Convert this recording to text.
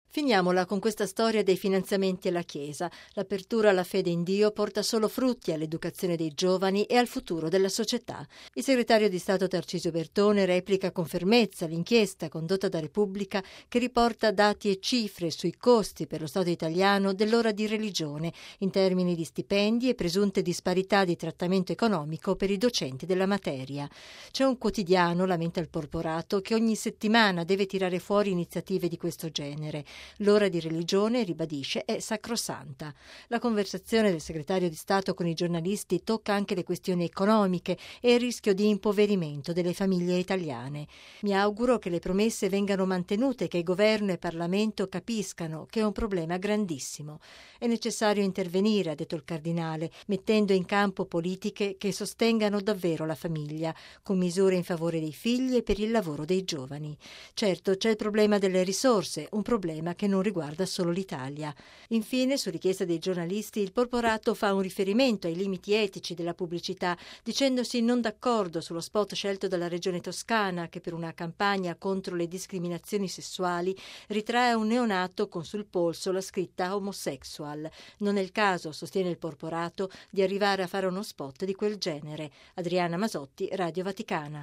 Finiamola con questa storia dei finanziamenti alla Chiesa. L'apertura alla fede in Dio porta solo frutti all'educazione dei giovani e al futuro della società. Il segretario di Stato Tarcisio Bertone replica con fermezza l'inchiesta condotta da Repubblica che riporta dati e cifre sui costi per lo Stato italiano dell'ora di religione in termini di stipendi e presunte disparità di trattamento economico per i docenti della materia. C'è un quotidiano, lamenta il Porporato, che ogni settimana deve tirare fuori iniziative di questo genere. L'ora di religione, ribadisce, è sacrosanta. La conversazione del segretario di Stato con i giornalisti tocca anche le questioni economiche e il rischio di impoverimento delle famiglie italiane. Mi auguro che le promesse vengano mantenute e che governo e Parlamento capiscano che è un problema grandissimo. È necessario intervenire, ha detto il cardinale, mettendo in campo politiche che sostengano davvero la famiglia, con misure in favore dei figli e per il lavoro dei giovani. Certo, c'è il problema delle risorse, un problema che non riguarda solo l'Italia. Infine, su richiesta dei giornalisti, il Porporato fa un riferimento ai limiti etici della pubblicità, dicendosi non d'accordo sullo spot scelto dalla Regione Toscana, che per una campagna contro le discriminazioni sessuali ritrae un neonato con sul polso la scritta homosexual. Non è il caso, sostiene il Porporato, di arrivare a fare uno spot di quel genere. Adriana Masotti, Radio Vaticana.